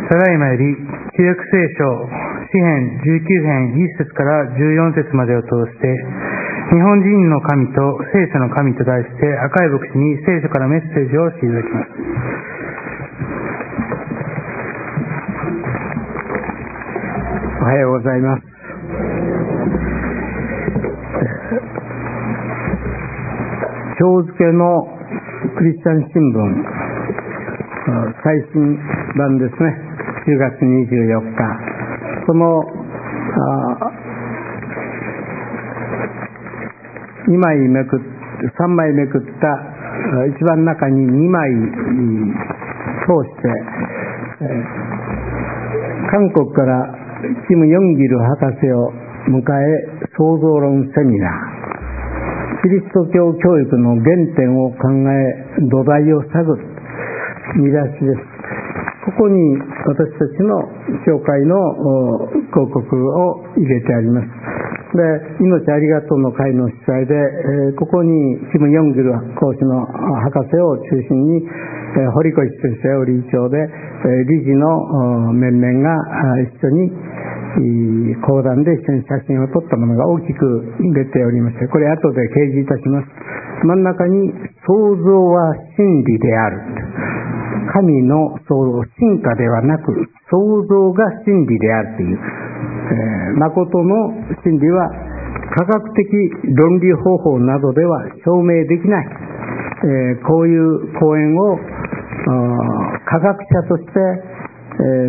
ただいまより旧約聖書詩編19編1節から14節までを通して日本人の神と聖書の神と題して赤い牧師に聖書からメッセージをしていただきます。 おはようございます。今日付のクリスチャン新聞最新版ですね、10月24日、この2枚めくって3枚めくった一番中に2枚通して、韓国からキム・ヨンギル博士を迎え創造論セミナー、キリスト教教育の原点を考え土台を探る見出しです。ここに私たちの教会の広告を入れてあります。で、命ありがとうの会の主催で、ここにキム・ヨンギル講師の博士を中心に、堀越先生を理事長で、理事の面々が一緒に講談で一緒に写真を撮ったものが大きく出ておりまして、これ後で掲示いたします。真ん中に創造は真理である、神の創造、進化ではなく創造が真理であるという、誠の真理は科学的論理方法などでは証明できない、こういう講演を科学者として、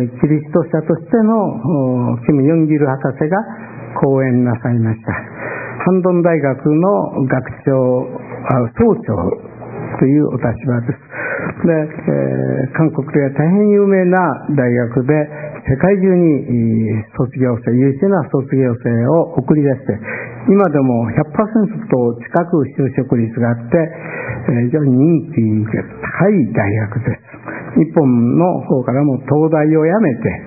キリスト者としてのキム・ヨンギル博士が講演なさいました。ハンドン大学の学長、総長というお立場です。で、韓国では大変有名な大学で世界中に卒業生、優秀な卒業生を送り出して、今でも 100% 近く就職率があって、非常に人気が高い大学です。日本の方からも東大を辞めて、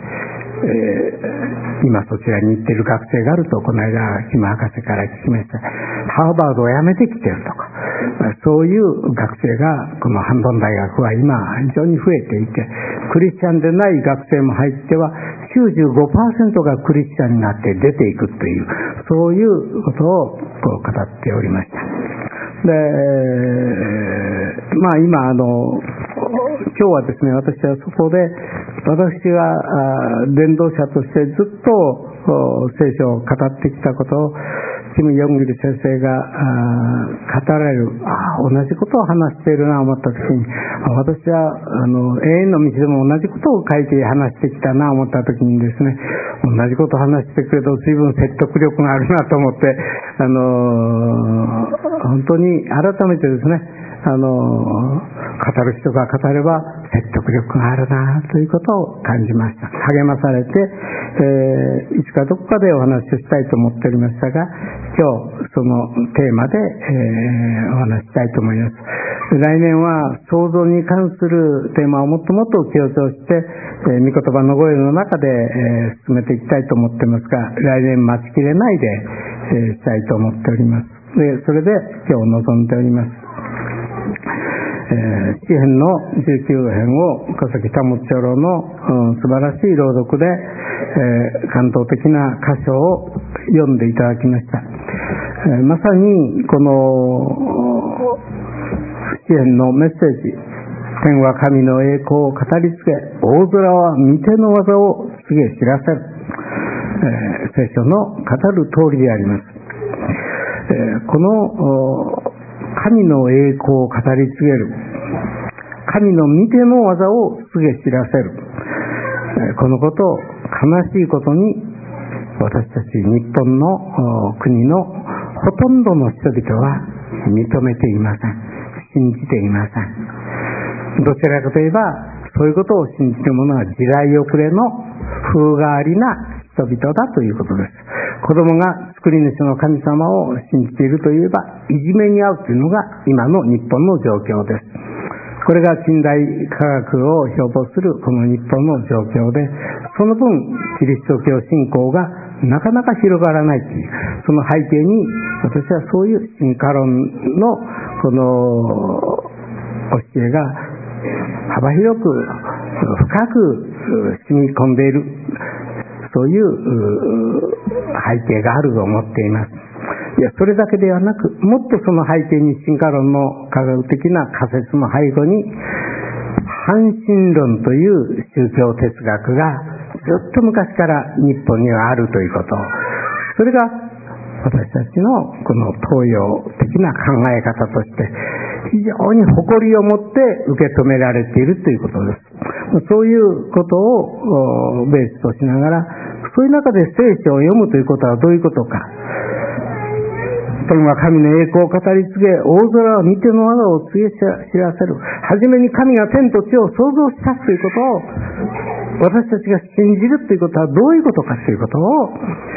今そちらに行っている学生があるとこの間キム博士から聞きました。ハーバードを辞めてきているとか、そういう学生がこのハンドン大学は今非常に増えていて、クリスチャンでない学生も入っては 95% がクリスチャンになって出ていくという、そういうことをこう語っておりました。で、今今日はですね、私はそこで私が伝道者としてずっと聖書を語ってきたことをキム・ヨンギル先生が語られる、同じことを話しているなと思ったときに、私は永遠の道でも同じことを書いて話してきたなと思ったときにですね、同じことを話してくれると随分説得力があるなと思って、本当に改めてですね、語る人が語れば説得力があるなということを感じました。励まされて、いつかどこかでお話をしたいと思っておりましたが、今日そのテーマで、お話ししたいと思います。来年は創造に関するテーマをもっともっと強調して、御言葉の声の中で、進めていきたいと思ってますが、来年待ちきれないで、したいと思っております。で、それで今日臨んでおります。詩編の19編を小崎保長老の、素晴らしい朗読で、感動的な箇所を読んでいただきました。まさにこの詩編のメッセージ、天は神の栄光を語り継げ、大空は御手の技を告げ知らせる、聖書の語る通りであります。この神の栄光を語り継げる、神の御手の技を告げ知らせる、このことを悲しいことに私たち日本の国のほとんどの人々は認めていません。信じていません。どちらかといえばそういうことを信じる者は時代遅れの風変わりな人々だということです。子供が作り主の神様を信じているといえばいじめに遭うというのが今の日本の状況です。これが近代科学を標榜するこの日本の状況で、その分キリスト教信仰がなかなか広がらないという、その背景に私はそういう進化論のこの教えが幅広く深く染み込んでいる、そういう背景があると思っています。いや、それだけではなく、もっとその背景に進化論の科学的な仮説の背後に、半神論という宗教哲学がずっと昔から日本にはあるということ、それが私たちのこの東洋的な考え方として非常に誇りを持って受け止められているということです。そういうことをベースとしながら、そういう中で聖書を読むということはどういうことか。天は神の栄光を語り継げ、大空は御手の技を告げ知らせる。はじめに神が天と地を創造したということを、私たちが信じるということはどういうことかということを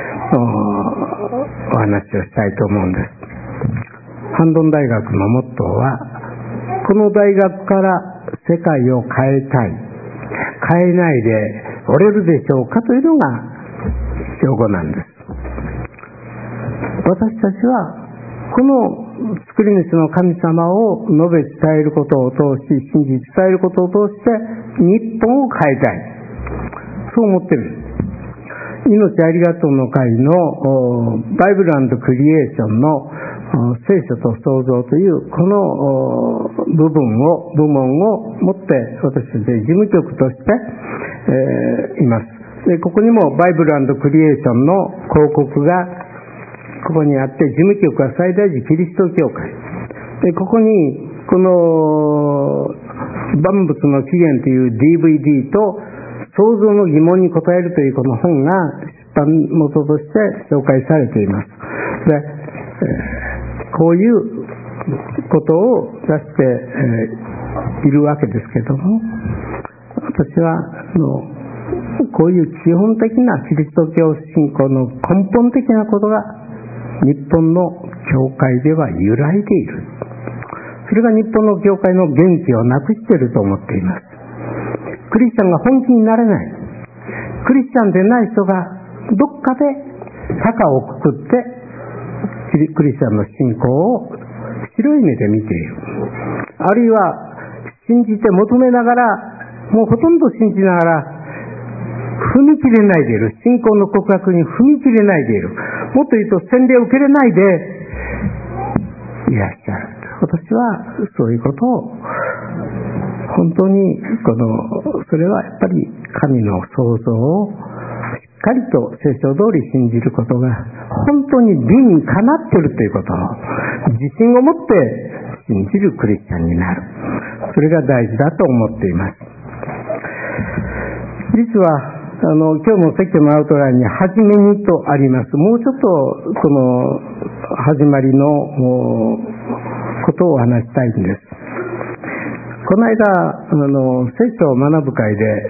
お話をしたいと思うんです。ハンドン大学のモットーは、この大学から世界を変えたい、変えないでおれるでしょうかというのが標語なんです。私たちはこの作り主の神様を述べ伝えることを通し、信じ伝えることを通して日本を変えたい、そう思っている。命ありがとうの会のバイブル&クリエーションの聖書と創造というこの部門を持って私たち事務局として、います。で、ここにもバイブル&クリエーションの広告がここにあって、事務局は最大寺キリスト教会で、ここにこの万物の起源という DVD と創造の疑問に答えるというこの本が出版元として紹介されています。で、こういうことを出して、いるわけですけども、私はこういう基本的なキリスト教信仰の根本的なことが日本の教会では揺らいでいる。それが日本の教会の元気をなくしていると思っています。クリスチャンが本気になれない。クリスチャンでない人がどっかで坂をくくってクリスチャンの信仰を白い目で見ている。あるいは信じて求めながら、もうほとんど信じながら踏み切れないでいる。信仰の告白に踏み切れないでいる。もっと言うと洗礼を受けれないでいらっしゃる。私はそういうことを本当にそれはやっぱり神の創造をしっかりと聖書通り信じることが本当に理にかなっているということを自信を持って信じるクリスチャンになる。それが大事だと思っています。実は今日の説教のアウトラインに初めにとあります。もうちょっとこの始まりのことをお話したいんです。この間聖書を学ぶ会で、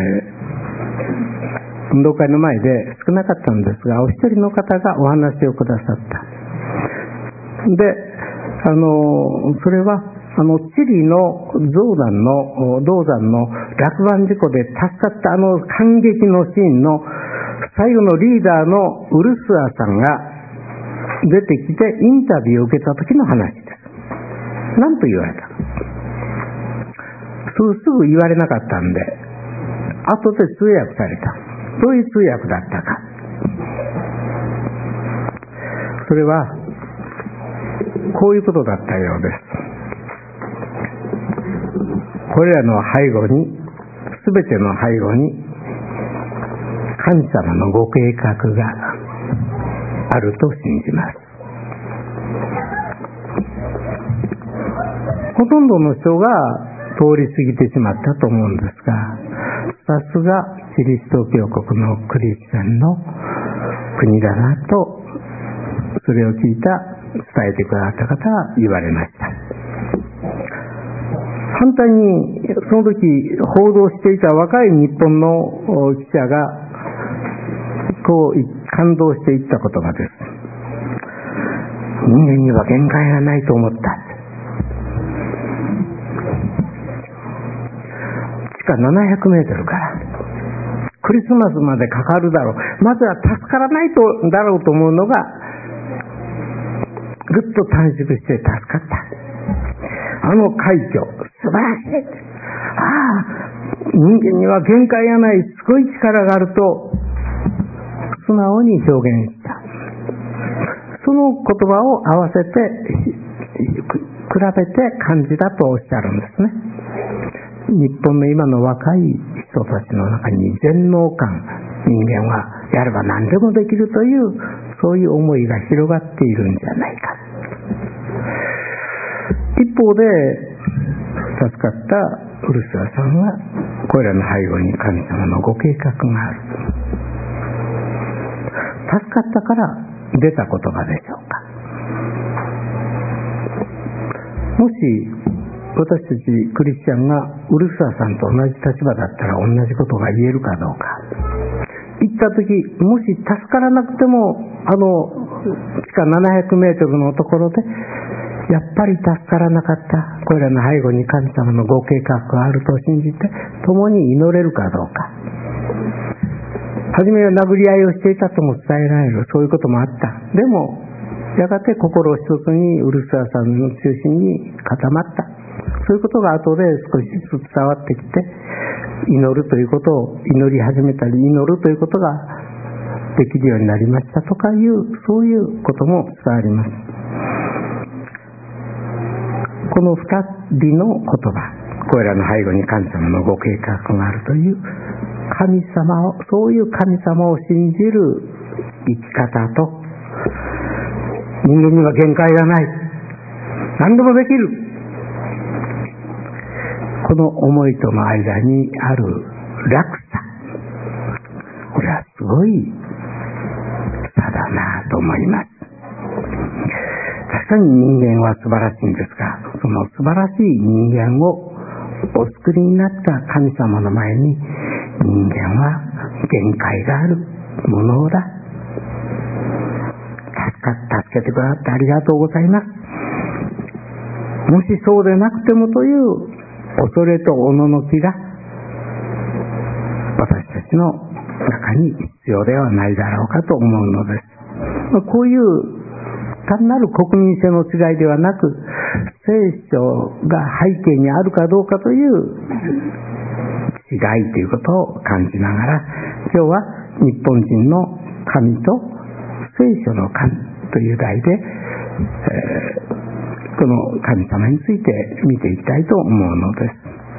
運動会の前で少なかったんですが、お一人の方がお話をくださった。で、それはチリの銅山の落盤事故で助かった感激のシーンの最後のリーダーのウルスアさんが出てきてインタビューを受けた時の話です。何と言われた？すぐ言われなかったんで、後で通訳された。どういう通訳だったか。それはこういうことだったようです。これらの背後に、すべての背後に神様のご計画があると信じます。ほとんどの人が通り過ぎてしまったと思うんですが、さすがキリスト教国のクリスチャンの国だなと、それを聞いた伝えてくださった方は言われました。反対にその時報道していた若い日本の記者がこう感動していった言葉です。人間には限界がないと思った。地下700メートルからクリスマスまでかかるだろう。まずは助からないとだろうと思うのがぐっと短縮して助かった。快挙素晴らしい。 人間には限界がない、すごい力があると素直に表現した。その言葉を合わせて比べて感じだとおっしゃるんですね。日本の今の若い人たちの中に全能感、人間はやれば何でもできるというそういう思いが広がっているんじゃないか。一方で助かったウルスラさんはこれらの背後に神様のご計画がある。助かったから出た言葉でしょうか。もし私たちクリスチャンがウルスラさんと同じ立場だったら同じことが言えるかどうか。行った時、もし助からなくても地下700メートルのところでやっぱり助からなかった、これらの背後に神様のご計画があると信じて共に祈れるかどうか。初めは殴り合いをしていたとも伝えられる、そういうこともあった。でもやがて心を一つにウルスラさんの中心に固まった。そういうことが後で少しずつ伝わってきて、祈るということを祈り始めたり、祈るということができるようになりましたとかいう、そういうことも伝わります。この二人の言葉、これらの背後に神様のご計画があるという神様を、そういう神様を信じる生き方と、人間には限界がない、何でもできる、この思いとの間にある落差、これはすごい差だなと思います。確かに人間は素晴らしいんですが、その素晴らしい人間をお作りになった神様の前に、人間は限界があるものだ。助けてくださってありがとうございます。もしそうでなくてもという恐れとおののきが私たちの中に必要ではないだろうかと思うのです。こういう単なる国民性の違いではなく、聖書が背景にあるかどうかという違いということを感じながら、今日は日本人の神と聖書の神という題で、この神様について見ていきたいと思うのです。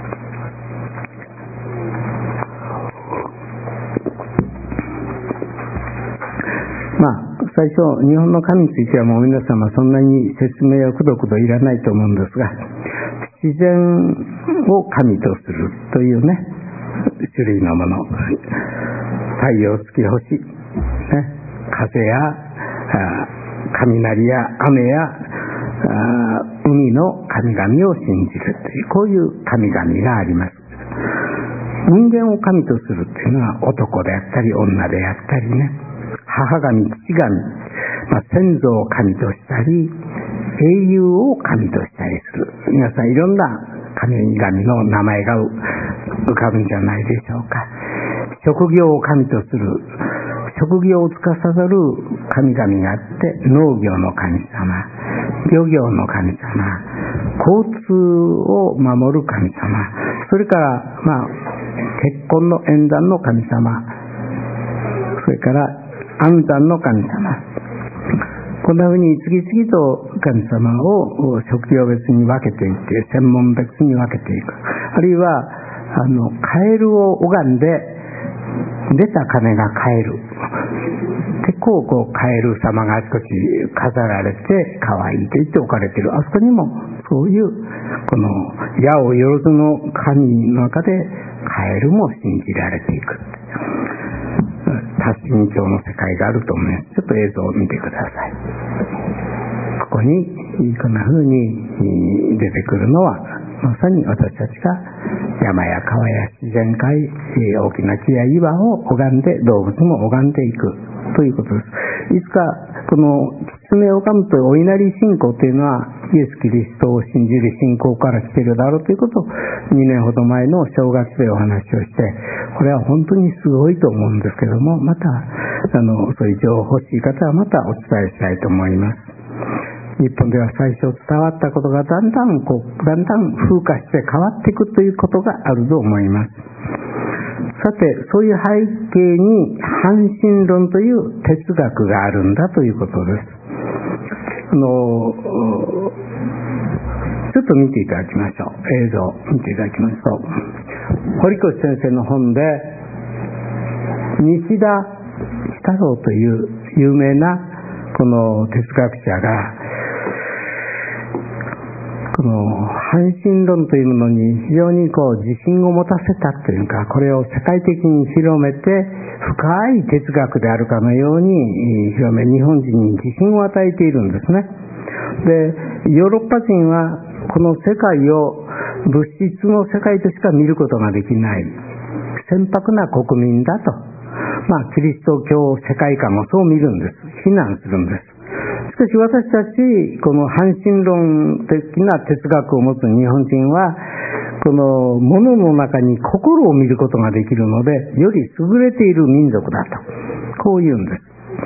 最初、日本の神についてはもう皆様そんなに説明はくどくどいらないと思うんですが、自然を神とするというね、種類のもの、太陽、月、星、風や雷や雨や海の神々を信じるという、こういう神々があります。人間を神とするというのは男であったり女であったりね、母神、父神、先祖を神としたり、英雄を神としたりする。皆さんいろんな神々の名前が浮かぶんじゃないでしょうか。職業を神とする、職業を司る神々があって、農業の神様、漁業の神様、交通を守る神様、それから結婚の縁談の神様、それから安産の神様、こんなふうに次々と神様を職業別に分けていって、専門別に分けていく。あるいはカエルを拝んで出た金がカエル、結構カエル様があちこち飾られて可愛いと言って置かれている。あそこにもそういうこの矢をよろずの神の中でカエルも信じられていく。多神教の世界があると思います。ちょっと映像を見てください。ここにこんな風に出てくるのは、まさに私たちが山や川や自然界、大きな木や岩を拝んで、動物も拝んでいくということです。いつかこの狐を拝むというお稲荷信仰というのは、イエス・キリストを信じる信仰から来ているだろうということを2年ほど前の正月でお話をして、これは本当にすごいと思うんですけども、またそういう情報欲しい方はまたお伝えしたいと思います。 日本では最初伝わったことがだんだん風化して変わっていくということがあると思います。さて、そういう背景に半神論という哲学があるんだということです。ちょっと見ていただきましょう。映像見ていただきますと、堀越先生の本で西田喜太郎という有名なこの哲学者がこの半神論というものに非常に自信を持たせたというか、これを世界的に広めて深い哲学であるかのように広め、日本人に自信を与えているんですね。で、ヨーロッパ人はこの世界を物質の世界としか見ることができない船舶な国民だと、キリスト教世界観もそう見るんです。非難するんです。しかし私たちこの半神論的な哲学を持つ日本人はこの物の中に心を見ることができるので、より優れている民族だと、こう言うんです。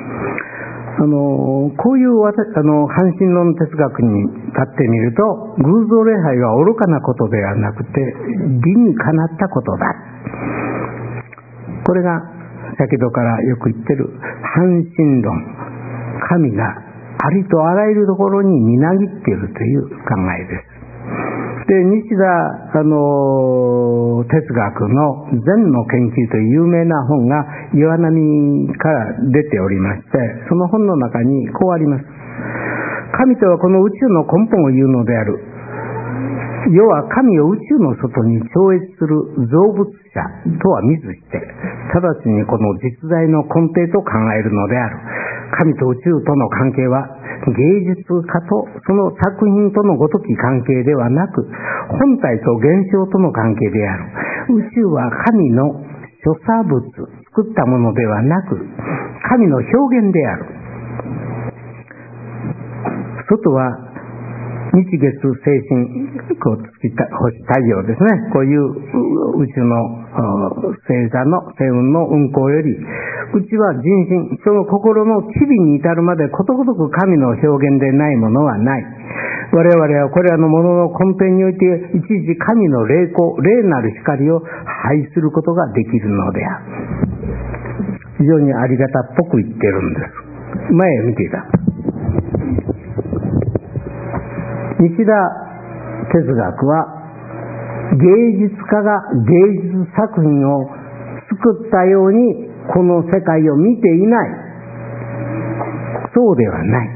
こういう半神論哲学に立ってみると、偶像礼拝は愚かなことではなくて理にかなったことだ。これが先ほどからよく言ってる半神論、神がありとあらゆるところにみなぎっているという考えです。で、西田哲学の禅の研究という有名な本が岩波から出ておりまして、その本の中にこうあります。神とはこの宇宙の根本を言うのである。世は神を宇宙の外に超越する造物者とは見ずして、直ちにこの実在の根底と考えるのである。神と宇宙との関係は芸術家とその作品とのごとき関係ではなく、本体と現象との関係である。宇宙は神の所作物、作ったものではなく、神の表現である。外は日月星神、月、星、太陽ですね。こういう宇宙の星雲の運行より、うちは人心、その心の機微に至るまでことごとく神の表現でないものはない。我々はこれらのものの根底において一時神の霊光、霊なる光を拝することができるのである。非常にありがたっぽく言ってるんです。前へ見ていた。西田哲学は芸術家が芸術作品を作ったようにこの世界を見ていない。そうではない。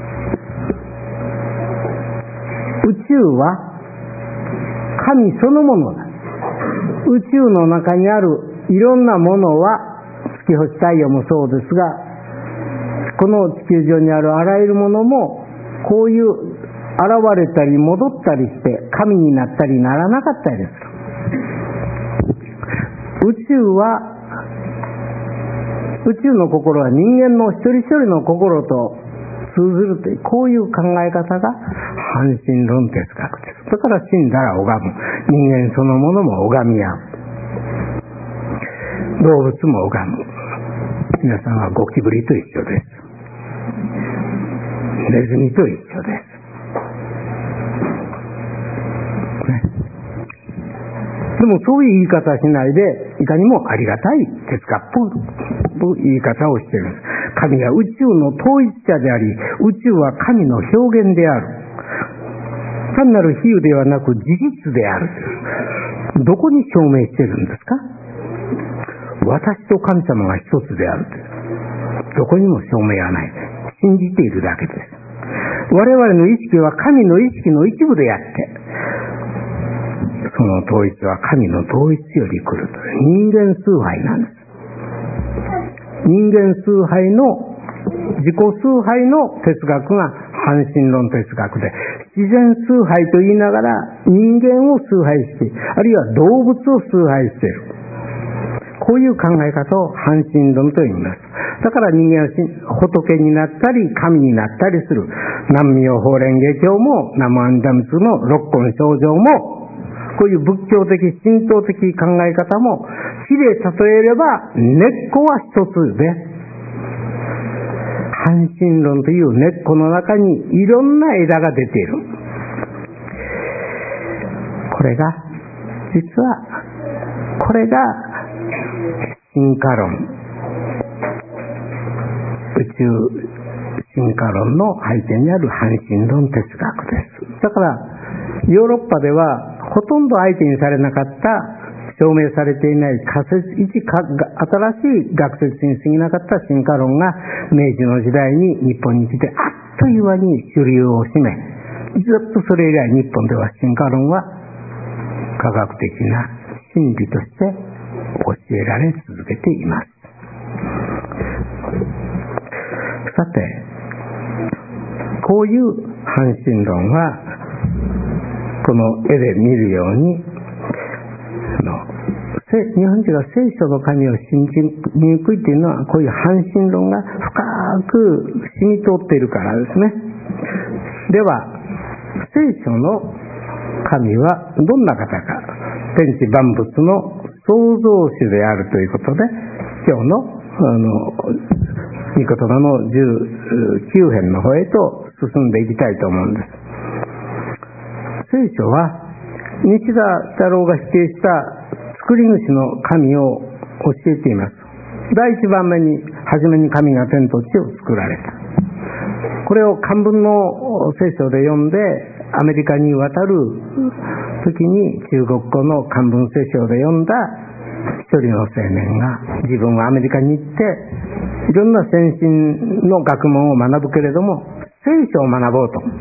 宇宙は神そのものだ。宇宙の中にあるいろんなものは、月星太陽もそうですが、この地球上にあるあらゆるものもこういう現れたり戻ったりして神になったりならなかったりでする。宇宙の心は人間の一人一人の心と通ずるという、こういう考え方が半神論哲学です。だから死んだら拝む。人間そのものも拝み合う。動物も拝む。皆さんはゴキブリと一緒です。ネズミと一緒です。でもそういう言い方しないで、いかにもありがたい哲学と言い方をしているんです。神は宇宙の統一者であり、宇宙は神の表現である。単なる比喩ではなく事実である。どこに証明しているんですか？私と神様が一つである。どこにも証明はない。信じているだけです。我々の意識は神の意識の一部であって、その統一は神の統一より来るという人間崇拝なんです。人間崇拝の自己崇拝の哲学が半神論哲学で、自然崇拝と言いながら人間を崇拝して、あるいは動物を崇拝している。こういう考え方を半神論と言います。だから人間は仏になったり神になったりする。南無妙法蓮華経も南無阿弥陀仏の六根清浄も、こういう仏教的神道的考え方も、火で例えれば根っこは一つで、 半神論という根っこの中にいろんな枝が出ている。これが進化論、宇宙進化論の背景にある半神論哲学です。だからヨーロッパではほとんど相手にされなかった証明されていない新しい学説に過ぎなかった進化論が明治の時代に日本に来てあっという間に主流を占め、ずっとそれ以来日本では進化論は科学的な真理として教えられ続けています。さて、こういう半神論はこの絵で見るように日本人が聖書の神を信じにくいというのは、こういう半神論が深く染み通っているからですね。では聖書の神はどんな方か、天地万物の創造主であるということで、今日の御言葉の19編の方へと進んでいきたいと思うんです。聖書は西田太郎が否定した作り主の神を教えています。第一番目に初めに神が天と地を作られた。これを漢文の聖書で読んでアメリカに渡る時に中国語の漢文聖書で読んだ一人の青年が、自分はアメリカに行っていろんな先進の学問を学ぶけれども聖書を学ぼうと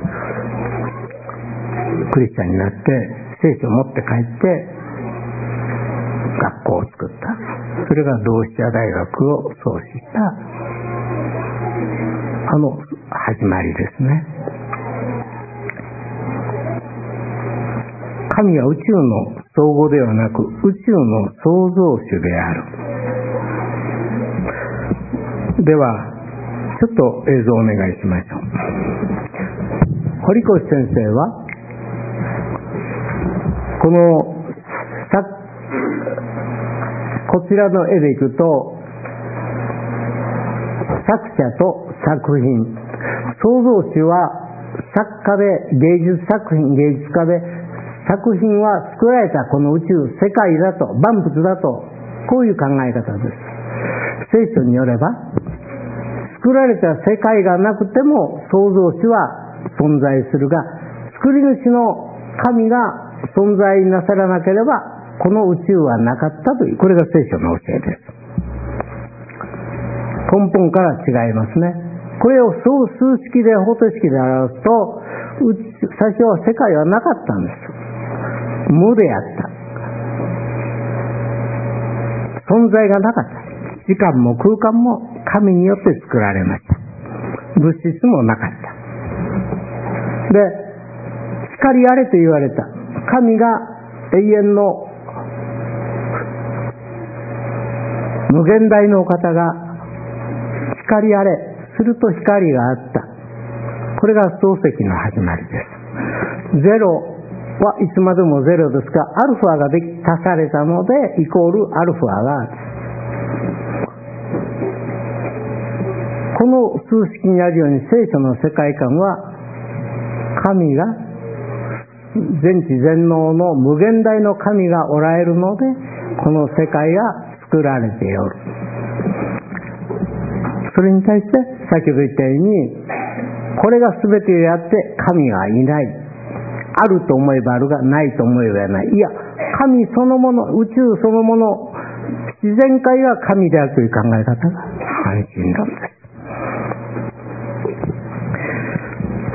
クリスチャンになって聖書を持って帰って学校を作った。それが同志社大学を創始した始まりですね。神は宇宙の総合ではなく宇宙の創造主である。ではちょっと映像をお願いしましょう。堀越先生はこちらの絵でいくと作者と作品、創造主は作家で芸術家で、作品は作られたこの宇宙世界だと、万物だと、こういう考え方です。聖書によれば作られた世界がなくても創造主は存在するが、作り主の神が存在なさらなければこの宇宙はなかったという、これが聖書の教えです。根本から違いますね。これを数式で方程式で表すと、最初は世界はなかったんです。無であった。存在がなかった。時間も空間も神によって作られました。物質もなかった。で、光あれと言われた。神が永遠の無限大のお方が光あれすると光があった。これが創世記の始まりです。ゼロはいつまでもゼロですが、アルファが足されたのでイコールアルファがある。この数式にあるように聖書の世界観は、神が全知全能の無限大の神がおられるので、この世界が作られておる。それに対して先ほど言ったように、これが全てであって神がいない。あると思えばあるが、ないと思えばない。いや、神そのもの、宇宙そのもの、自然界が神であるという考え方が半神論です。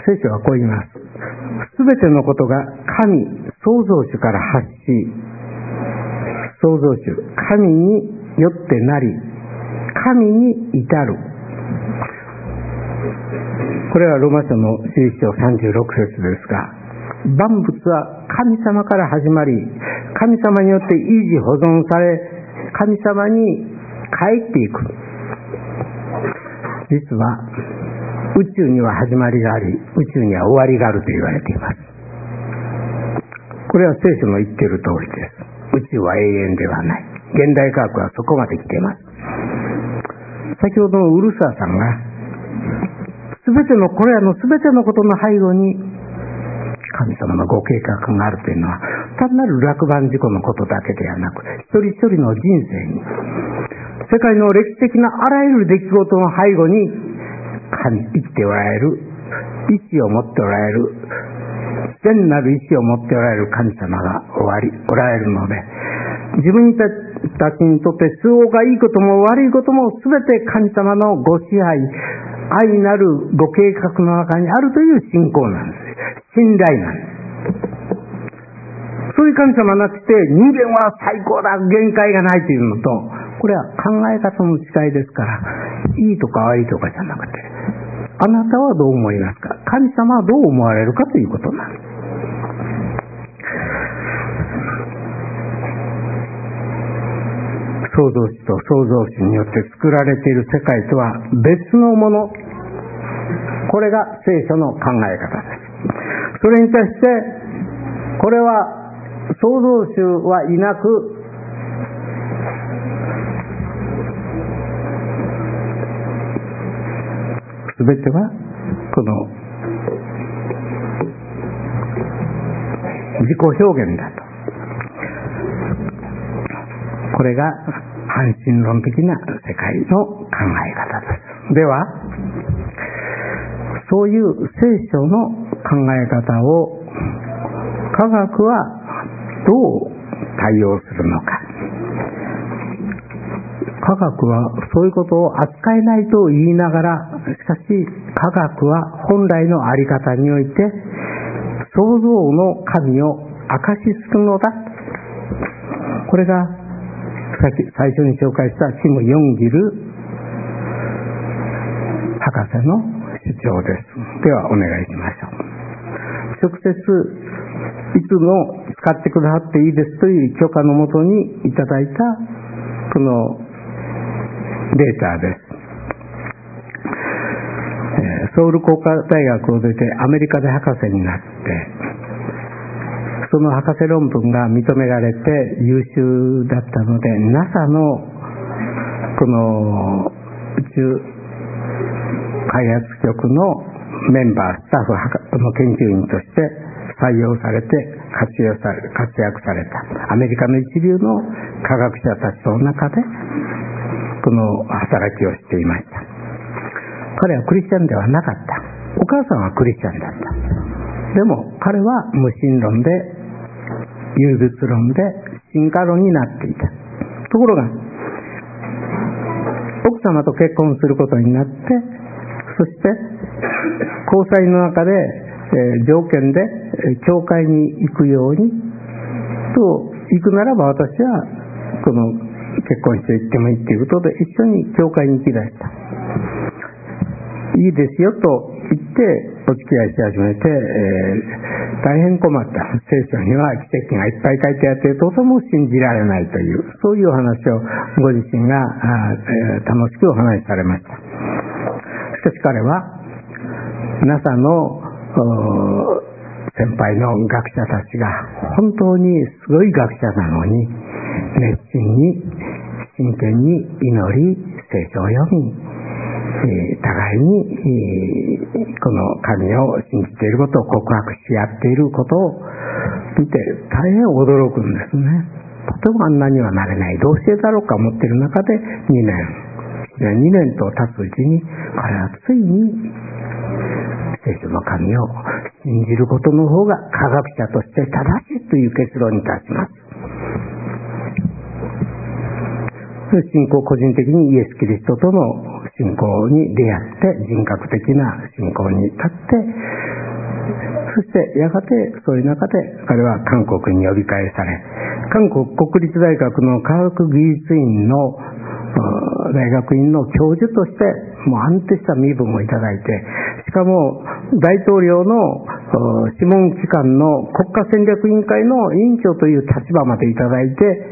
聖書はこう言います。すべてのことが神、創造主から発し、創造主、神によってなり、神に至る。これはローマ書の11章36節ですが、万物は神様から始まり、神様によって維持保存され、神様に帰っていく。実は宇宙には始まりがあり、宇宙には終わりがあると言われています。これは聖書の言っている通りです。宇宙は永遠ではない。現代科学はそこまで来ています。先ほどのウルサーさんがこれらの全てのことの背後に神様のご計画があるというのは、単なる落盤事故のことだけではなく、一人一人の人生に、世界の歴史的なあらゆる出来事の背後に生きておられる、意志を持っておられる、善なる意志を持っておられる神様がおられるので、自分たちにとって都合がいいことも悪いことも全て神様のご支配、愛なるご計画の中にあるという信仰なんです。信頼なんです。そういう神様なくて人間は最高だ、限界がないというのと、これは考え方の違いですから、いいとか悪いとかじゃなくて、あなたはどう思いますか、神様はどう思われるかということなんです。創造主と創造主によって作られている世界とは別のもの、これが聖書の考え方です。それに対して、これは創造主はいなく、すべてはこの自己表現だと。これが半神論的な世界の考え方です。では、そういう聖書の考え方を科学はどう対応するのか。科学はそういうことを扱えないと言いながら、しかし科学は本来のあり方において創造の神を証しするのだ。これが最初に紹介したキム・ヨンギル博士の主張です。ではお願いしましょう。直接いつも使ってくださっていいですという許可のもとにいただいたこのデータです。ソウル工科大学を出てアメリカで博士になって、その博士論文が認められて優秀だったので、 NASA のこの宇宙開発局のメンバー、スタッフの研究員として採用されて活躍されたアメリカの一流の科学者たちの中でこの働きをしていました。彼はクリスチャンではなかった。お母さんはクリスチャンだった。でも彼は無神論で、唯物論で、進化論になっていた。ところが奥様と結婚することになって、そして交際の中で、条件で教会に行くようにと、行くならば私はこの結婚して行ってもいいということで一緒に教会に行き出した。いいですよと言ってお付き合いし始めて、大変困った。聖書には奇跡がいっぱい書いてあってとても信じられないという、そういうお話をご自身が楽しくお話しされました。しかし彼は NASA の先輩の学者たちが本当にすごい学者なのに、熱心に真剣に祈り、聖書を読み、互いにこの神を信じていることを告白し合っていることを見て大変驚くんですね。とてもあんなにはなれない、どうしてだろうか思っている中で2年と経つうちに、彼はついに聖書の神を信じることの方が科学者として正しいという結論に達します。信仰、個人的にイエス・キリストとの信仰に出会って人格的な信仰に立って、そしてやがてそういう中で彼は韓国に呼び返され、韓国国立大学の科学技術院の大学院の教授としてもう安定した身分をいただいて、しかも大統領の諮問機関の国家戦略委員会の委員長という立場までいただいて、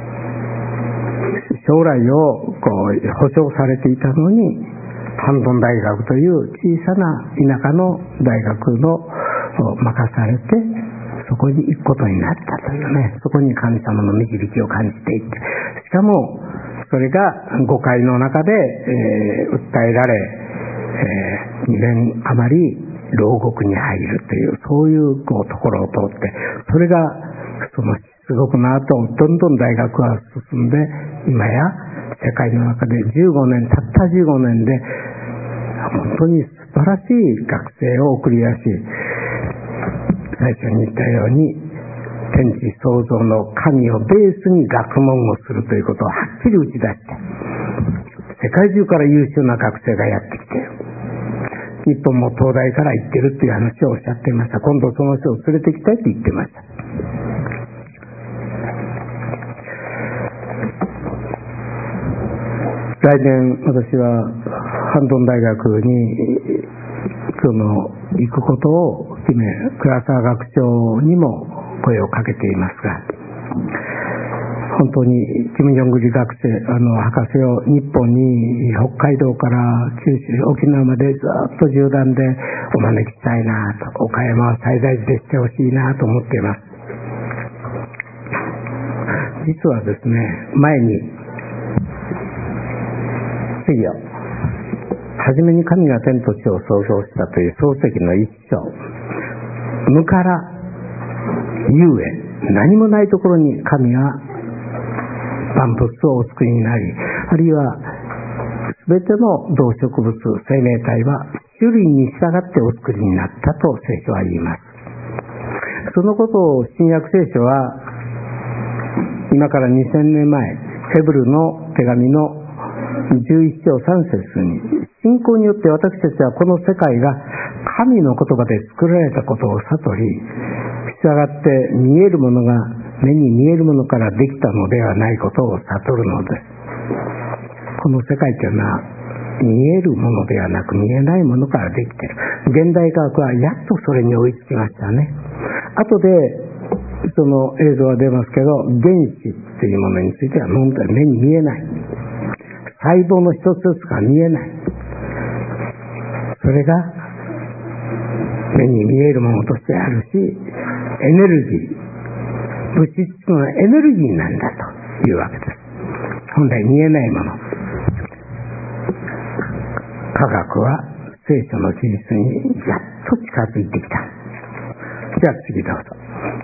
将来を保証されていたのに、ハンドン大学という小さな田舎の大学の任されて、そこに行くことになったというね、そこに神様の導きを感じていって、しかもそれが誤解の中で訴えられ、 2年余り牢獄に入るという、そういうところを通って、それが出獄の後どんどん大学は進んで、今や世界の中でたった15年で本当に素晴らしい学生を送り出し、最初に言ったように天地創造の神をベースに学問をするということをはっきり打ち出して、世界中から優秀な学生がやってきている。日本も東大から行ってるっていう話をおっしゃっていました。今度その人を連れてきたいって言ってました。来年私はハンドン大学に行くことを決め、倉沢学長にも声をかけていますが、本当にキム・ジョングリ博士を日本に北海道から九州沖縄までずっと縦断でお招きしたいなと、岡山は最大寺でしてほしいなと思っています。実はですね、前に次を初めに神が天と地を創造したという創世記の一章、無から有へ、何もないところに神は万物をお作りになり、あるいは全ての動植物生命体は種類に従ってお作りになったと聖書は言います。そのことを新約聖書は今から2000年前、ヘブルの手紙の11章3節に、信仰によって私たちはこの世界が神の言葉で作られたことを悟り、従って見えるものが目に見えるものからできたのではないことを悟るのです。この世界というのは見えるものではなく見えないものからできている。現代科学はやっとそれに追いつきましたね。後でその映像は出ますけど、原子というものについては目に見えない、細胞の一つずつが見えない、それが目に見えるものとしてあるし、エネルギー、物質のエネルギーなんだというわけです。本来見えないもの。科学は聖書の事実にやっと近づいてきた。じゃあ次どうぞ。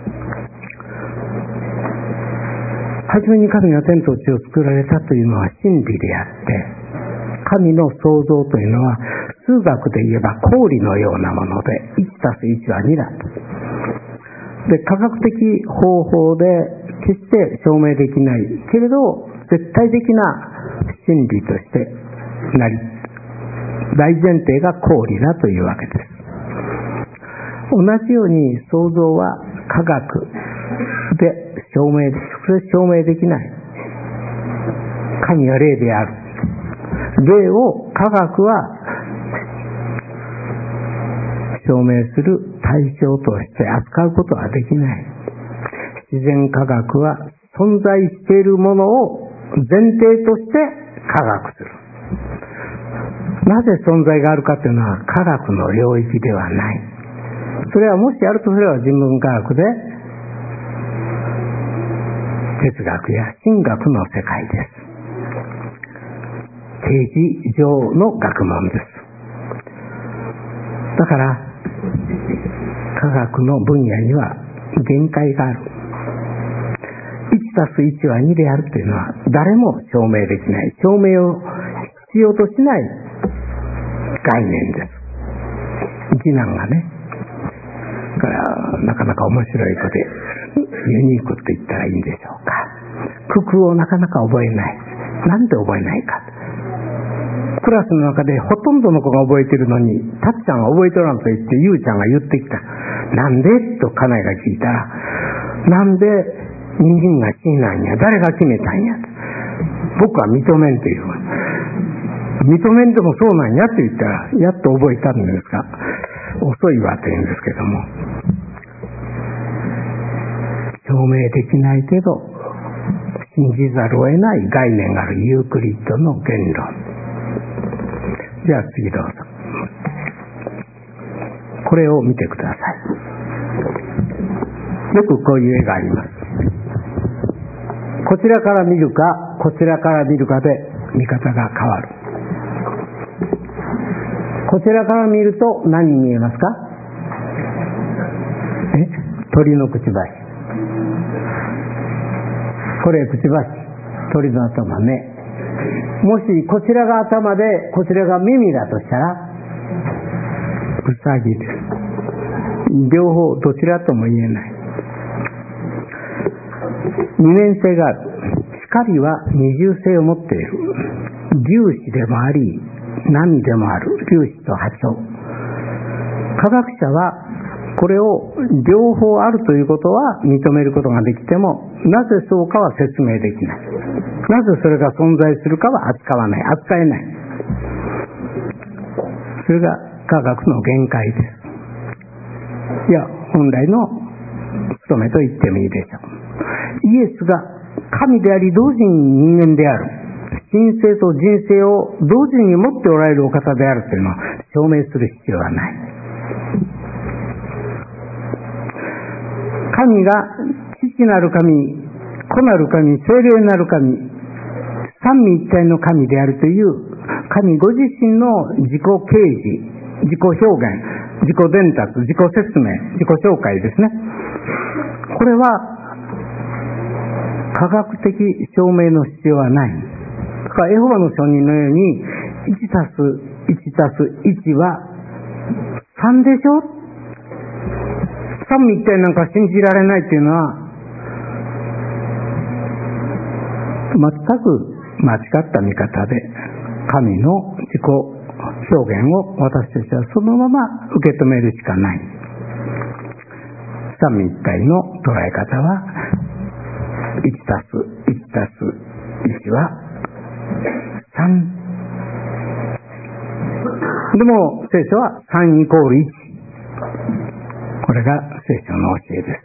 はじめに神が天と地を作られたというのは真理であって、神の創造というのは数学で言えば公理のようなもので、1+1は2だと。で、科学的方法で決して証明できないけれど絶対的な真理として大前提が公理だというわけです。同じように創造は科学で証明できない。神は霊である。霊を科学は証明する対象として扱うことはできない。自然科学は存在しているものを前提として科学する。なぜ存在があるかというのは科学の領域ではない。それはもしあるとすれば人文科学で哲学や神学の世界です。定義上の学問です。だから科学の分野には限界がある。1+1は2であるというのは誰も証明できない、証明を必要としない概念です。次男がね、だからなかなか面白い子でユニークって言ったらいいんでしょうか。九九をなかなか覚えない。なんで覚えないか。クラスの中でほとんどの子が覚えているのに、たっちゃんは覚えとらんと言ってゆうちゃんが言ってきた。なんでと家内が聞いたら、なんで人参が死なんや、誰が決めたんや。僕は認めんという。認めんでもそうなんやって言ったら、やっと覚えたんですが、遅いわと言うんですけども、証明できないけど信じざるを得ない概念があるユークリッドの言論。じゃあ次どうぞ。これを見てください。よくこういう絵があります。こちらから見るかこちらから見るかで見方が変わる。 こちらから見ると何に見えますか？鳥のくちばし。これくちばし、鳥の頭ね。もしこちらが頭でこちらが耳だとしたらうさぎです。両方どちらとも言えない。二面性がある。光は二重性を持っている。粒子でもあり波でもある。粒子と波長。科学者はこれを両方あるということは認めることができても、なぜそうかは説明できない。なぜそれが存在するかは扱えない。それが科学の限界です。いや、本来の務めと言ってもいいでしょう。イエスが神であり同時に人間である。神性と人性を同時に持っておられるお方であるというのを証明する必要はない。神が父なる神、子なる神、聖霊なる神、三位一体の神であるという神ご自身の自己啓示、自己表現、自己伝達、自己説明、自己紹介ですね。これは科学的証明の必要はない。だからエホバの証人のように 1+1+1 は3でしょ、三位一体なんか信じられないっていうのは全く間違った見方で、神の自己表現を私たちはそのまま受け止めるしかない。三位一体の捉え方は 1+1+1 は3。でも聖書は3=1。これが聖書の教えです。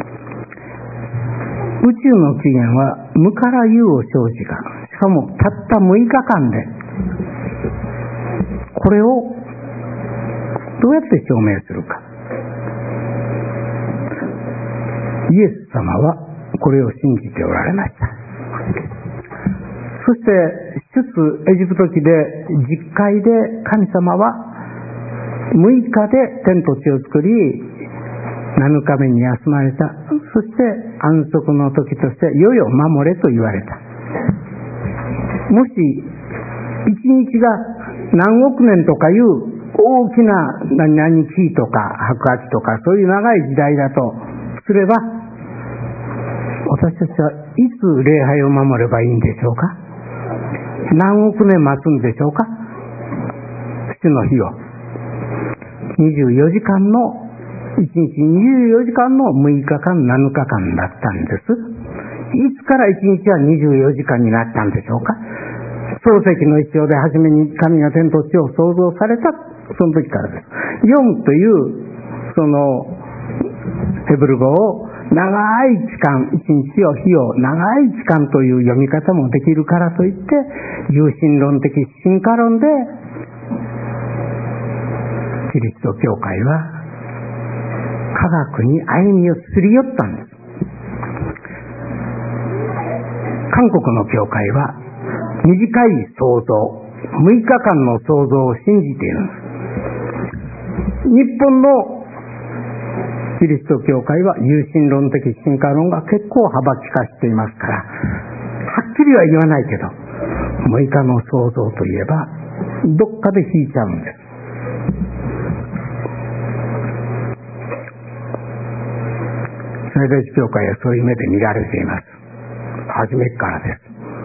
宇宙の起源は無から有を生じが、しかもたった6日間で、これをどうやって証明するか。イエス様はこれを信じておられました。そして出エジプト記で実会で神様は6日で天と地を作り、7日目に休まれた。そして安息の時として世々守れと言われた。もし一日が何億年とかいう大きな何々期とか白亜紀とかそういう長い時代だとすれば、私たちはいつ礼拝を守ればいいんでしょうか。何億年待つんでしょうか。主の日を24時間の1日24時間の6日間7日間だったんです。いつから1日は24時間になったんでしょうか。創世記の一章で初めに神が天と地を創造されたその時からです。ヨムというそのヘブル語を長い期間、一日を日を長い期間という読み方もできるからといって、有神論的進化論でキリスト教会は科学に歩みをすり寄ったんです。韓国の教会は短い創造、6日間の創造を信じているんです。日本のキリスト教会は有神論的進化論が結構幅利かしていますから、はっきりは言わないけど、6日の創造といえばどっかで引いちゃうんです。最大教会はそういう目で見られています。初めからです。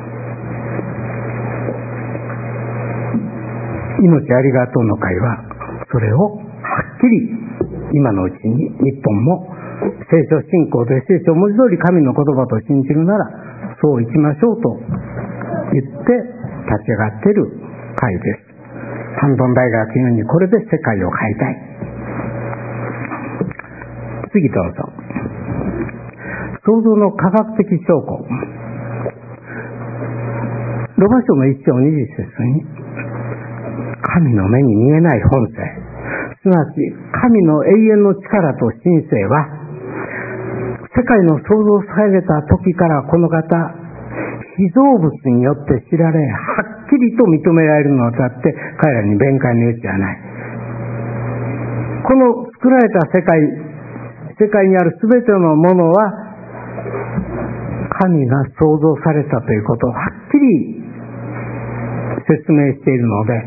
命ありがとうの会はそれをはっきり今のうちに日本も聖書信仰で聖書を文字通り神の言葉と信じるならそういきましょうと言って立ち上がっている会です。ハンドン大学のようにこれで世界を変えたい。次どうぞ。創造の科学的証拠。ロマ書の1章20節に神の目に見えない本性、すなわち神の永遠の力と神性は世界の創造された時からこの方被造物によって知られ、はっききりと認められるのであって、彼らに弁解の余地はない。この作られた世界にあるすべてのものは神が創造されたということをはっきり説明しているので、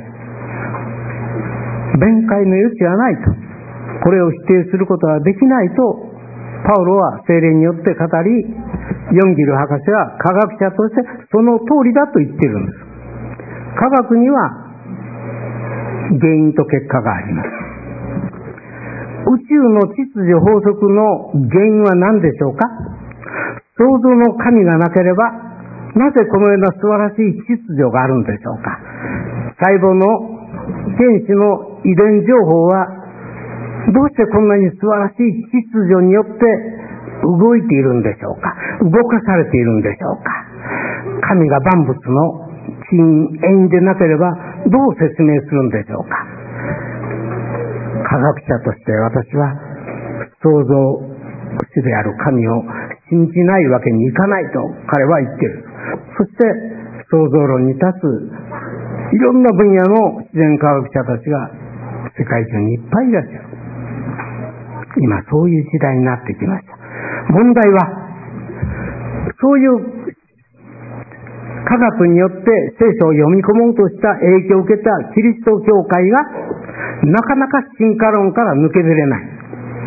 弁解の余地はないと、これを否定することはできないとパウロは聖霊によって語り、ヨンギル博士は科学者としてその通りだと言っているんです。科学には原因と結果があります。宇宙の秩序法則の原因は何でしょうか？創造の神がなければ、なぜこのような素晴らしい秩序があるんでしょうか？細胞の原子の遺伝情報はどうしてこんなに素晴らしい秩序によって動いているんでしょうか？動かされているんでしょうか？神が万物の起因縁でなければどう説明するんでしょうか？科学者として私は創造主である神を信じないわけにいかないと彼は言っている。そして創造論に立ついろんな分野の自然科学者たちが世界中にいっぱいいらっしゃる。今そういう時代になってきました。問題はそういう科学によって聖書を読み込もうとした影響を受けたキリスト教会がなかなか進化論から抜け出れない。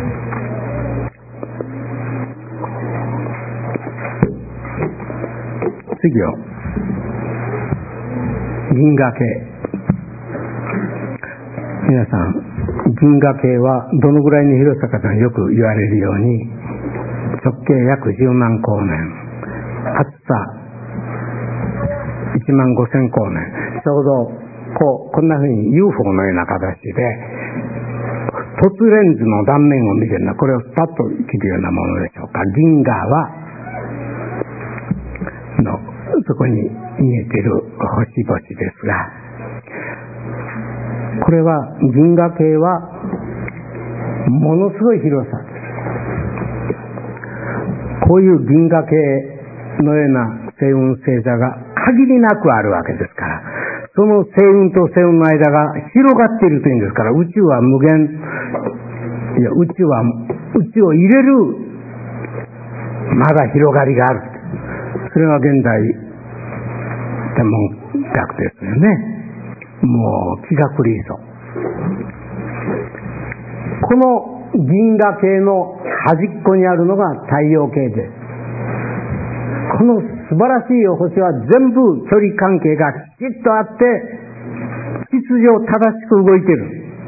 次を銀河系。皆さん、銀河系はどのぐらいの広さかとよく言われるように、直径約10万光年、厚さ1万5000光年、ちょうどこんな風に UFO のような形で凸レンズの断面を見てるのは、これをスパッと切るようなものでしょうか。銀河はそこに見えている星々ですが、これは銀河系はものすごい広さです。こういう銀河系のような星雲星座が限りなくあるわけですから、その星雲と星雲の間が広がっているというんですから、宇宙は無限、宇宙を入れるまだ広がりがある。それが現代天文学ですよね。もう気が狂いそう。この銀河系の端っこにあるのが太陽系です。この素晴らしい星は全部距離関係がきちっとあって秩序を正しく動いている。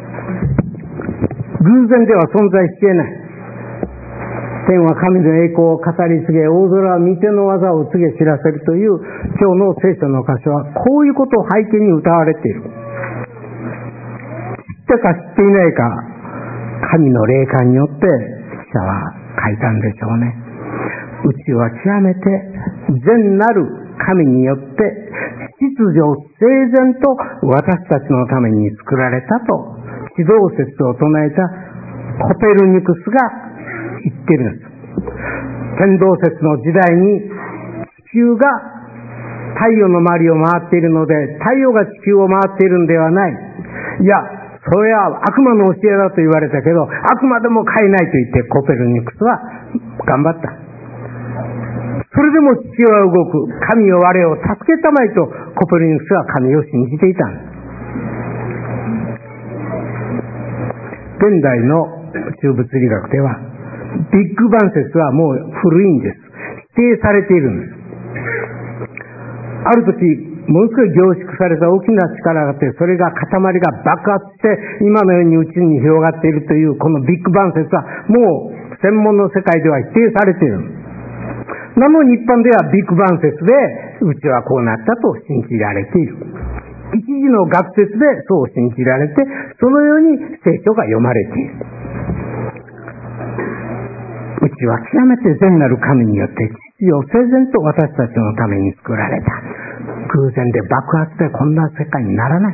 偶然では存在し得ない。天は神の栄光を語り継げ、大空は御手の技を告げ知らせるという今日の聖書の箇所はこういうことを背景に歌われている。知ってか知っていないか、神の霊感によって記者は書いたんでしょうね。宇宙は極めて善なる神によって秩序整然と私たちのために作られたと地動説を唱えたコペルニクスが言ってるんです。天動説の時代に地球が太陽の周りを回っているので、太陽が地球を回っているんではない。いや、それは悪魔の教えだと言われたけど、あくまでも変えないと言ってコペルニクスは頑張った。それでも地球は動く。神よ我を助けたまえとコペルニクスは神を信じていたんです。現代の宇宙物理学ではビッグバン説はもう古いんです。否定されているんです。ある時ものすごい凝縮された大きな力があって、それが塊が爆発して今のように宇宙に広がっているというこのビッグバン説はもう専門の世界では否定されている。なのに一般ではビッグバン説で宇宙はこうなったと信じられている。一時の学説でそう信じられて、そのように聖書が読まれている。宇宙は極めて善なる神によって秩序を整然と私たちのために作られた。偶然で爆発でこんな世界にならない。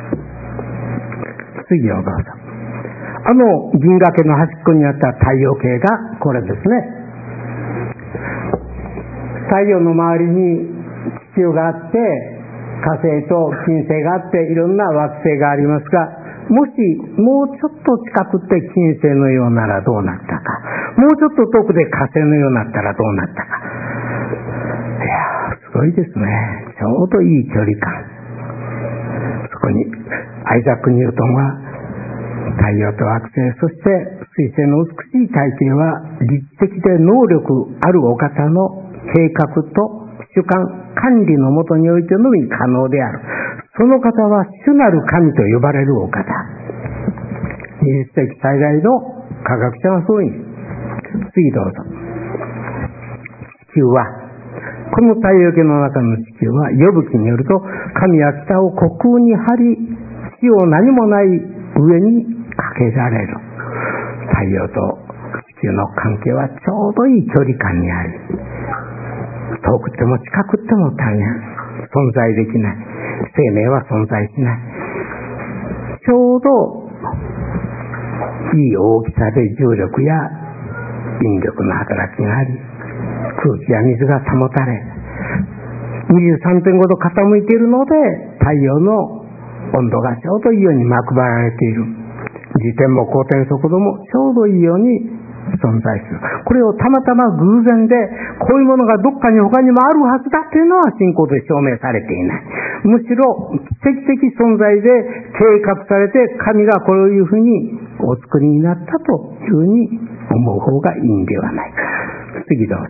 次をどうぞ。銀河系の端っこにあった太陽系がこれですね。太陽の周りに地球があって、 火星と金星があっていろんな惑星がありますが、もしもうちょっと近くって金星のようならどうなったか、もうちょっと遠くで火星のようになったらどうなったか。いやー、すごいですね。ちょうどいい距離感。そこにアイザック・ニュートンは太陽と惑星、そして水星の美しい体系は立地的で能力あるお方の計画と主観管理のもとにおいてのみ可能である。その方は主なる神と呼ばれるお方。20世紀最大の科学者はそういう。次どうぞ。地球は、この太陽系の中の地球は、呼ぶ記によると、神は北を虚空に張り、地を何もない上にかけられる。太陽と地球の関係はちょうどいい距離感にあり、遠くても近くても大変存在できない。生命は存在しない。ちょうどいい大きさで重力や引力の働きがあり、空気や水が保たれ、23.5 度傾いているので、太陽の温度がちょうどいいようにまくばられている。自転も公転速度もちょうどいいように存在する。これをたまたま偶然で、こういうものがどっかに他にもあるはずだというのは信仰で証明されていない。むしろ奇跡的存在で計画されて、神がこういうふうにお作りになったというふうに思う方がいいんではないか。次どうぞ。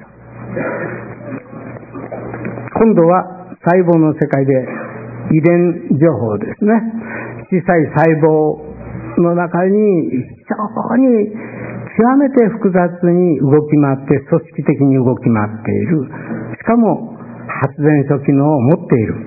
今度は細胞の世界で遺伝情報ですね。小さい細胞の中に非常に極めて複雑に動き回って、組織的に動き回っている。しかも発電所機能を持っている。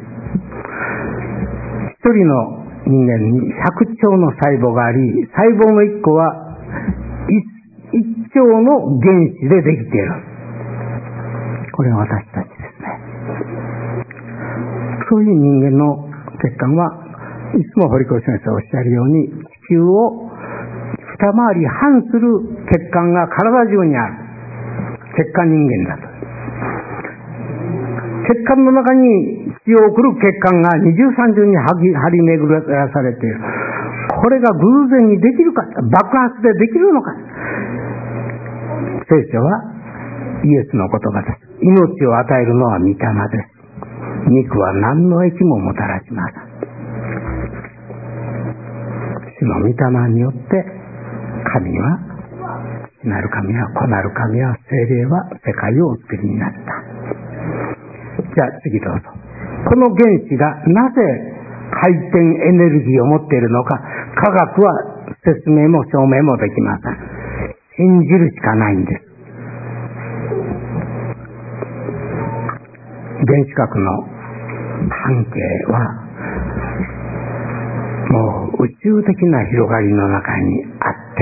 一人の人間に100兆の細胞があり、細胞の1個は 1兆の原子でできている。これは私たちですね。そういう人間の血管はいつも堀越先生おっしゃるように、地球を二回り半する血管が体中にある。血管人間だと。血管の中に血を送る血管が二重三重に張り巡らされている。これが偶然にできるか、爆発でできるのか。聖書はイエスの言葉です。命を与えるのは御霊です。肉は何の益ももたらしません。主の御霊によって神は、父なる神は子なる神は聖霊は世界をお作りになった。じゃあ次どうぞ。この原子がなぜ回転エネルギーを持っているのか、科学は説明も証明もできません。信じるしかないんです。原子核の半径はもう宇宙的な広がりの中にあって、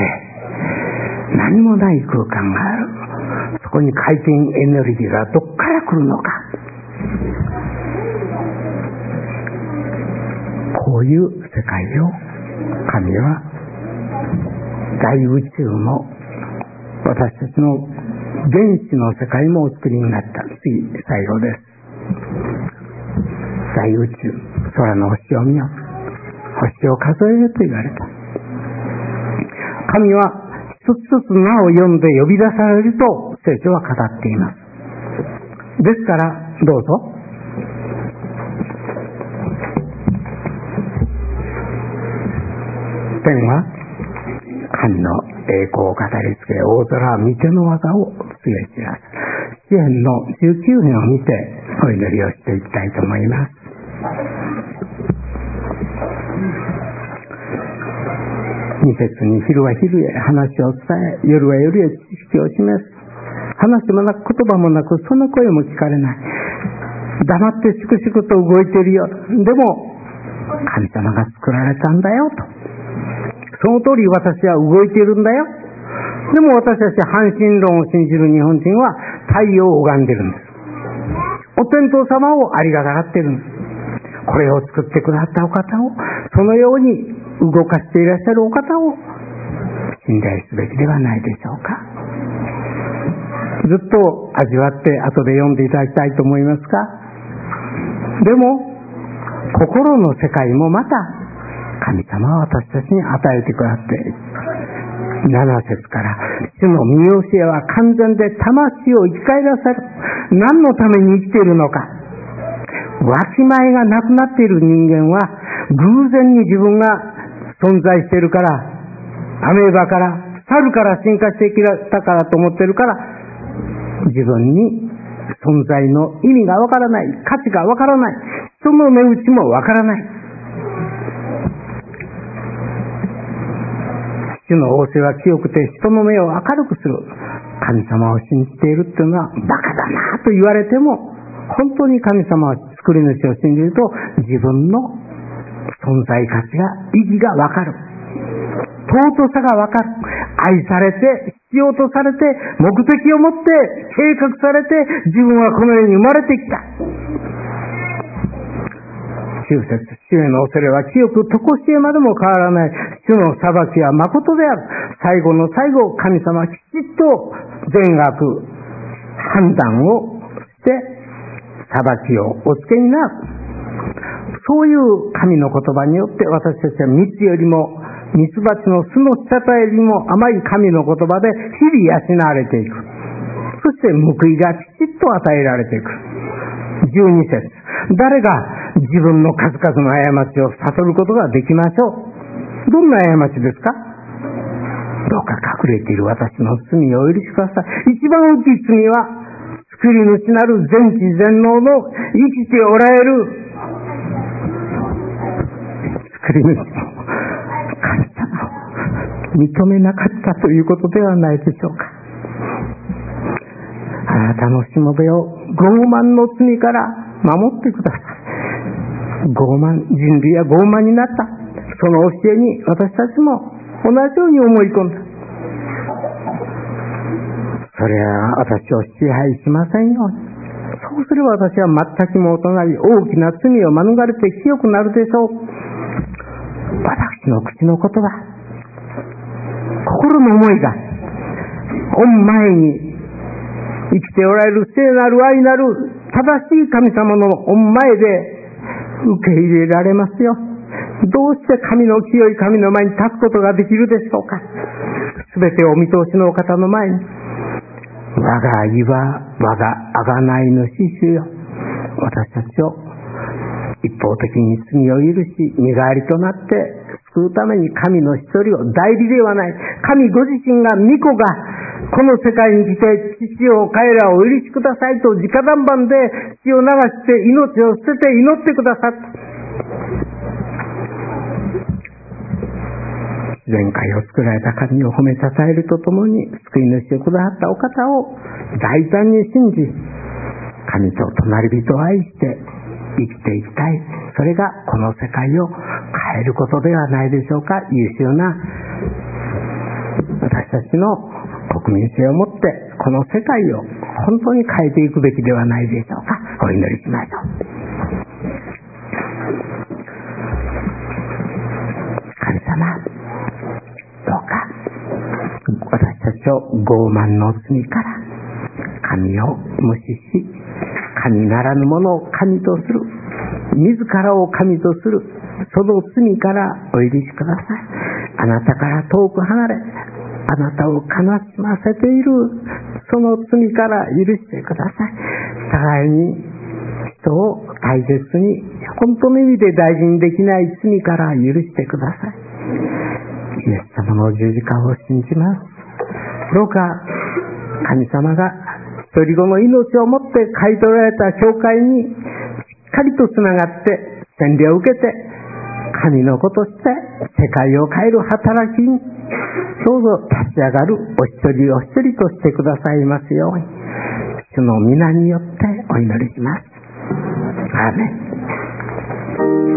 何もない空間がある。そこに回転エネルギーがどっから来るのか。こういう世界を神は大宇宙の私たちの原子の世界もお作りになった。次、最後です。大宇宙、空の星を見よ。星を数えると言われた。神は一つ一つ名を呼んで呼び出されると聖書は語っています。ですからどうぞ。天は神の栄光を語りつけ、大空は御手の技を告げ知らす。詩編の19編を見てお祈りをしていきたいと思います。2節に昼は昼へ話を伝え、夜は夜へ知識を示す。話もなく言葉もなく、その声も聞かれない。黙って粛々と動いているよ。でも神様が作られたんだよと。その通り私は動いているんだよ。でも私たち半神論を信じる日本人は太陽を拝んでいるんです。お天道様をありがたがっているんです。これを作ってくださったお方を、そのように動かしていらっしゃるお方を信頼すべきではないでしょうか。ずっと味わって後で読んでいただきたいと思いますが、でも心の世界もまた神様は私たちに与えてくださって、7節から主の見教えは完全で魂を生き返らせる。何のために生きているのか。わきまえがなくなっている人間は偶然に自分が存在しているから、アメーバから猿から進化してきたからと思っているから、自分に存在の意味がわからない、価値がわからない、人の値打ちもわからない。主の仰せは清くて人の目を明るくする。神様を信じているっていうのはバカだなと言われても、本当に神様は作り主を信じると自分の存在価値が、意義がわかる。尊さがわかる。愛されて、必要とされて、目的を持って計画されて、自分はこの世に生まれてきた。9節、主への恐れは清く、とこしえまでも変わらない。主の裁きは誠である。最後の最後、神様はきちっと善悪判断をして裁きをお付けになる。そういう神の言葉によって、私たちは蜜よりも、蜜蜂の巣の滴よりも甘い神の言葉で日々養われていく。そして報いがきちっと与えられていく。12節、誰が自分の数々の過ちを悟ることができましょう。どんな過ちですか。どうか隠れている私の罪をお許しください。一番大きい罪は、作り主なる全知全能の生きておられる作り主の神様を認めなかったということではないでしょうか。あなたのしもべを傲慢の罪から守ってください。人類は傲慢になった。その教えに私たちも同じように思い込んだ。それは私を支配しませんように。そうすれば私は全くもとなり、大きな罪を免れて清くなるでしょう。私の口の言葉、心の思いが御前に生きておられる聖なる愛なる正しい神様の御前で受け入れられますよ。どうして神の清い神の前に立つことができるでしょうか。すべてお見通しのお方の前に、我が岩、我が贖い主主よ、私たちを一方的に罪を許し、身代わりとなって救うために神の一人を、代理ではない、神ご自身が、御子がこの世界に来て、父を彼らをお許しくださいと直談判で血を流して命を捨てて祈ってくださった。自然界を作られた神を褒めたたえるとともに、救い主をくださったお方を大胆に信じ、神と隣人を愛して生きていきたい。それがこの世界を変えることではないでしょうか。優秀な私たちの国民性を持ってこの世界を本当に変えていくべきではないでしょうか。お祈りしましょう。神様、どうか私たちを傲慢の罪から神を無視し、神ならぬものを神とする、自らを神とする、その罪からお許しください。あなたから遠く離れ、あなたを悲しませているその罪から許してください。互いに人を大切に、本当の意味で大事にできない罪から許してください。イエス様の十字架を信じます。どうか神様が一人子の命をもって買い取られた教会にしっかりとつながって洗礼を受けて、神の子として世界を変える働きにどうぞ立ち上がるお一人お一人としてくださいますように、主の皆によってお祈りします。アーメン。